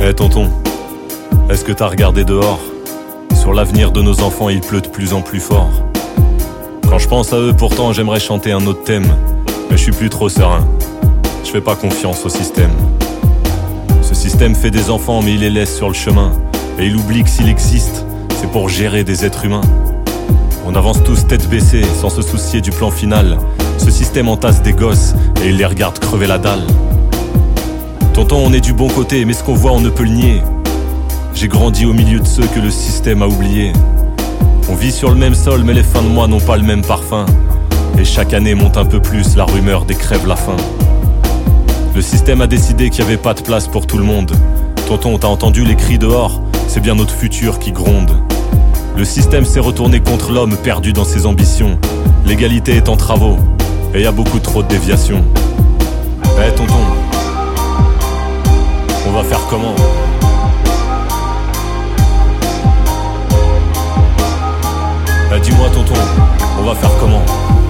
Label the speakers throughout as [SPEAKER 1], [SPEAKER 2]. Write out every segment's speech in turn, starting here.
[SPEAKER 1] Tonton, est-ce que t'as regardé dehors? Sur l'avenir de nos enfants, il pleut de plus en plus fort. Quand je pense à eux, pourtant, j'aimerais chanter un autre thème. Mais je suis plus trop serein. Je fais pas confiance au système. Ce système fait des enfants, mais il les laisse sur le chemin. Et il oublie que s'il existe, c'est pour gérer des êtres humains. On avance tous tête baissée, sans se soucier du plan final. Ce système entasse des gosses, et il les regarde crever la dalle. Tonton, on est du bon côté, mais ce qu'on voit, on ne peut le nier. J'ai grandi au milieu de ceux que le système a oubliés. On vit sur le même sol, mais les fins de mois n'ont pas le même parfum. Et chaque année monte un peu plus la rumeur des crèves la faim. Le système a décidé qu'il n'y avait pas de place pour tout le monde. Tonton, t'as entendu les cris dehors? C'est bien notre futur qui gronde. Le système s'est retourné contre l'homme perdu dans ses ambitions. L'égalité est en travaux, et y a beaucoup trop de déviations. Tonton, on va faire comment? Dis-moi tonton, on va faire comment?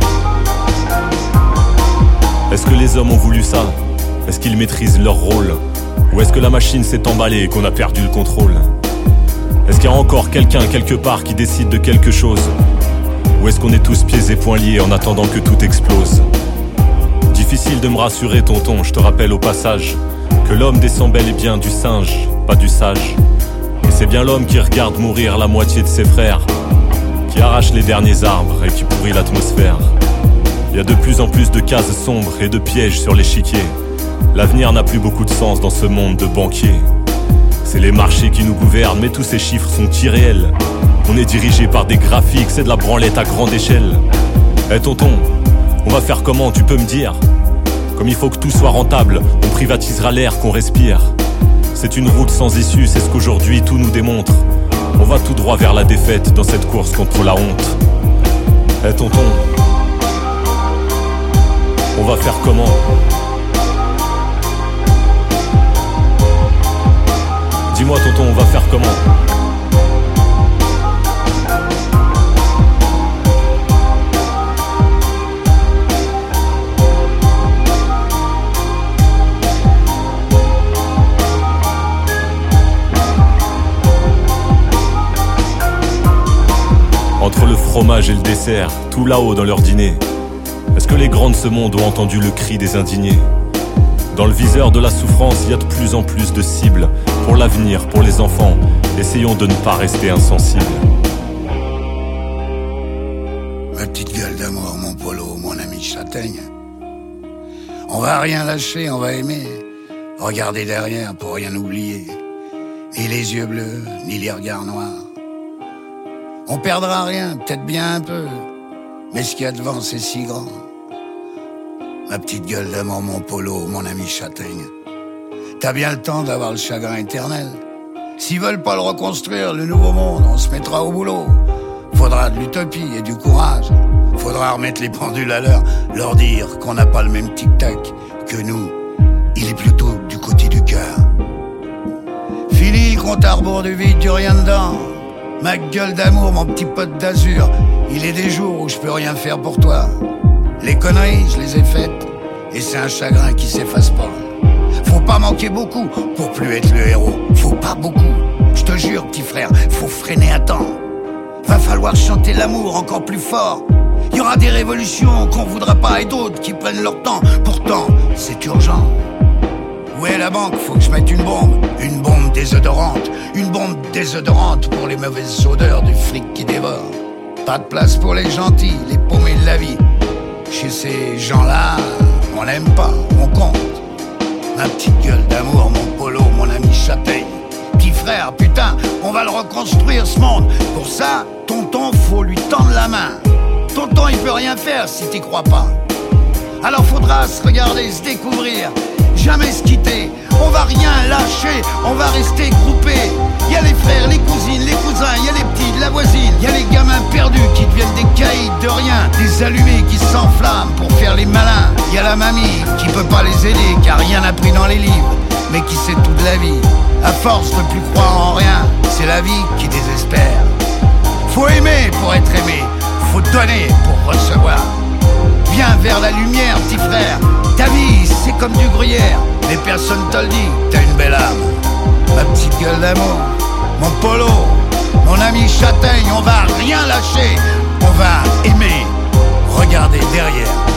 [SPEAKER 1] Est-ce que les hommes ont voulu ça? Est-ce qu'ils maîtrisent leur rôle? Ou est-ce que la machine s'est emballée et qu'on a perdu le contrôle? Est-ce qu'il y a encore quelqu'un quelque part qui décide de quelque chose? Ou est-ce qu'on est tous pieds et poings liés en attendant que tout explose? Difficile de me rassurer tonton, je te rappelle au passage que l'homme descend bel et bien du singe, pas du sage. Et c'est bien l'homme qui regarde mourir la moitié de ses frères, qui arrache les derniers arbres et qui pourrit l'atmosphère. Il y a de plus en plus de cases sombres et de pièges sur l'échiquier. L'avenir n'a plus beaucoup de sens dans ce monde de banquiers. C'est les marchés qui nous gouvernent, mais tous ces chiffres sont irréels. On est dirigé par des graphiques, c'est de la branlette à grande échelle. Tonton, on va faire comment, tu peux me dire? Comme il faut que tout soit rentable, on privatisera l'air qu'on respire. C'est une route sans issue, c'est ce qu'aujourd'hui tout nous démontre. On va tout droit vers la défaite dans cette course contre la honte. Tonton, on va faire comment? Dis-moi tonton, on va faire comment? Entre le fromage et le dessert, tout là-haut dans leur dîner, est-ce que les grands de ce monde ont entendu le cri des indignés? Dans le viseur de la souffrance, il y a de plus en plus de cibles. Pour l'avenir, pour les enfants, essayons de ne pas rester insensibles.
[SPEAKER 2] Ma petite gueule d'amour, mon polo, mon ami châtaigne. On va rien lâcher, on va aimer. Regarder derrière pour rien oublier. Ni les yeux bleus, ni les regards noirs. On perdra rien, peut-être bien un peu, mais ce qu'il y a devant, c'est si grand. Ma petite gueule d'amour, mon polo, mon ami châtaigne. T'as bien le temps d'avoir le chagrin éternel. S'ils veulent pas le reconstruire, le nouveau monde, on se mettra au boulot. Faudra de l'utopie et du courage. Faudra remettre les pendules à l'heure, leur dire qu'on n'a pas le même tic-tac que nous. Il est plutôt du côté du cœur. Fini le compte à rebours du vide, du rien dedans. Ma gueule d'amour, mon petit pote d'azur. Il est des jours où je peux rien faire pour toi. Les conneries, je les ai faites, et c'est un chagrin qui s'efface pas. Faut pas manquer beaucoup pour plus être le héros. Faut pas beaucoup, je te jure petit frère, faut freiner à temps. Va falloir chanter l'amour encore plus fort. Il y aura des révolutions qu'on voudra pas et d'autres qui prennent leur temps. Pourtant, c'est urgent. Où est la banque? Faut que je mette une bombe désodorante. Une bombe désodorante pour les mauvaises odeurs du fric qui dévore. Pas de place pour les gentils, les paumés de la vie. Chez ces gens-là, on n'aime pas, on compte. Ma petite gueule d'amour, mon polo, mon ami châtaigne. Petit frère, putain, on va le reconstruire ce monde. Pour ça, tonton, faut lui tendre la main. Tonton, il peut rien faire si t'y crois pas. Alors faudra se regarder, se découvrir, jamais se quitter. On va rien lâcher, on va rester groupés. Y a les frères, les cousines, les cousins, y a les petits de la voisine. Y a les gamins perdus qui deviennent des caïds de rien. Des allumés qui s'enflamment pour faire les malins. Y a la mamie qui peut pas les aider car rien n'a pris dans les livres, mais qui sait toute la vie. À force de plus croire en rien, c'est la vie qui désespère. Faut aimer pour être aimé, faut donner pour recevoir. Viens vers la lumière, petit frère. Ta vie, c'est comme du gruyère, mais personne te le dit, t'as une belle âme. Ma petite gueule d'amour, mon polo, mon ami châtaigne, on va rien lâcher, on va aimer, regarder derrière.